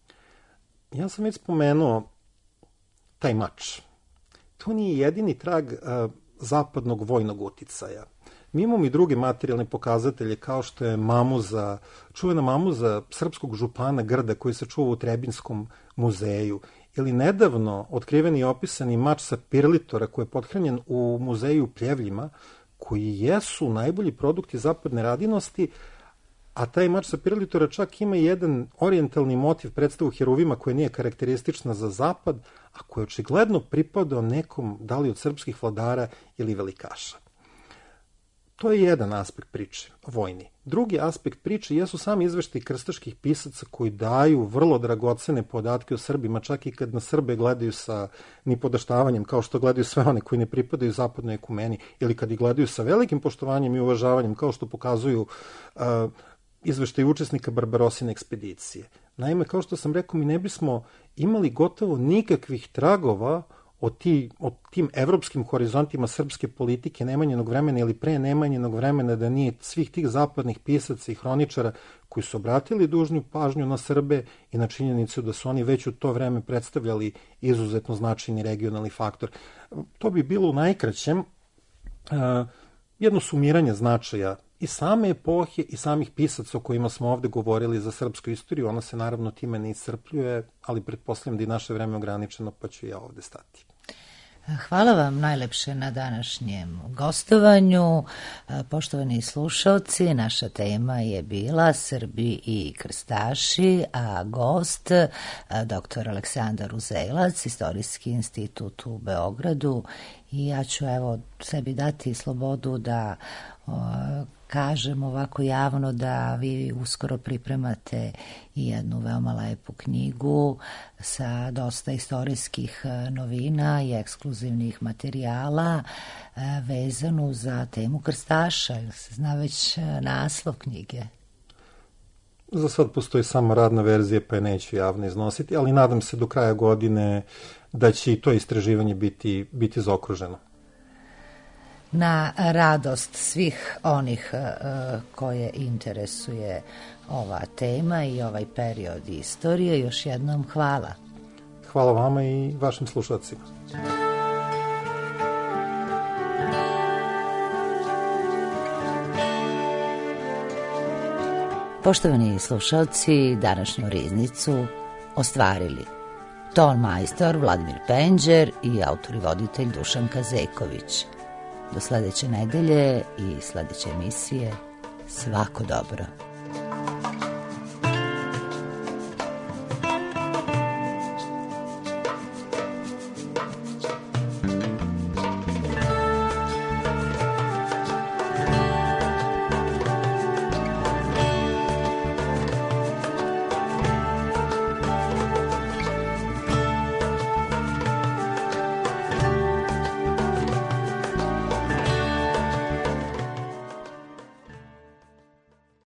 Ja sam već spomenuo taj mač. To nije jedini trag zapadnog vojnog uticaja. Mi imamo i druge materijalne pokazatelje, kao što je mamuza, čuvena mamuza srpskog župana Grda koji se čuva u Trebinskom muzeju, ili nedavno otkriveni i opisani mač sa Pirlitora koji je pothranjen u muzeju u Pljevljima, koji jesu najbolji produkti zapadne radinosti, a taj mač sa Pirlitora čak ima jedan orijentalni motiv, predstavu heruvima koja nije karakteristična za zapad, a koja je očigledno pripadao nekom, da li od srpskih vladara ili velikaša. To je jedan aspekt priče, vojni. Drugi aspekt priče jesu sami izveštaji krstaških pisaca koji daju vrlo dragocene podatke o Srbima, čak i kad na Srbe gledaju sa nipodaštavanjem, kao što gledaju sve one koji ne pripadaju zapadnoj ekumeni, ili kad ih gledaju sa velikim poštovanjem i uvažavanjem, kao što pokazuju izveštaji učesnika Barbarosine ekspedicije. Naime, kao što sam rekao, mi ne bismo imali gotovo nikakvih tragova o tim evropskim horizontima srpske politike Nemanjinog vremena ili pre Nemanjinog vremena da nije svih tih zapadnih pisaca i hroničara koji su obratili dužnu pažnju na Srbe i na činjenicu da su oni već u to vreme predstavljali izuzetno značajni regionalni faktor. To bi bilo u najkraćem jedno sumiranje značaja i same epohe i samih pisaca o kojima smo ovde govorili za srpsku istoriju. Ona se naravno time ne iscrpljuje, ali pretpostavljam da i naše vreme ograničeno, pa ću ja ovde stati. Hvala vam najlepše na današnjem gostovanju. Poštovani slušalci, naša tema je bila Srbi i krstaši, a gost dr. Aleksandar Uzelac, Istorijski institut u Beogradu. I ja ću sebi dati slobodu da kažem ovako javno da vi uskoro pripremate i jednu veoma lepu knjigu sa dosta istorijskih novina i ekskluzivnih materijala vezanu za temu krstaša. Se zna već naslov knjige? Za sad postoji samo radna verzija, pa je neću javno iznositi, ali nadam se do kraja godine da će i to istraživanje biti zaokruženo. Na radost svih onih koje interesuje ova tema i ovaj period istorije, još jednom hvala. Hvala vama i vašim slušalcima. Poštovani slušalci, današnju riznicu ostvarili ton majstor Vladimir Penđer i autor i voditelj Dušan Kazeković. Do sledeće nedelje i sledeće emisije, svako dobro.